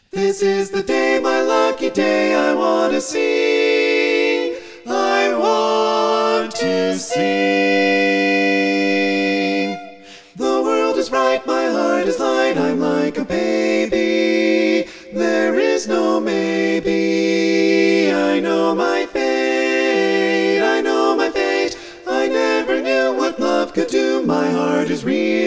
This is the day, my lucky day, I want to sing. I want to sing. The world is right, my heart is light, I'm like a baby. There is no maybe. I know my fate, I know my fate. I never knew what love could do. My heart is real.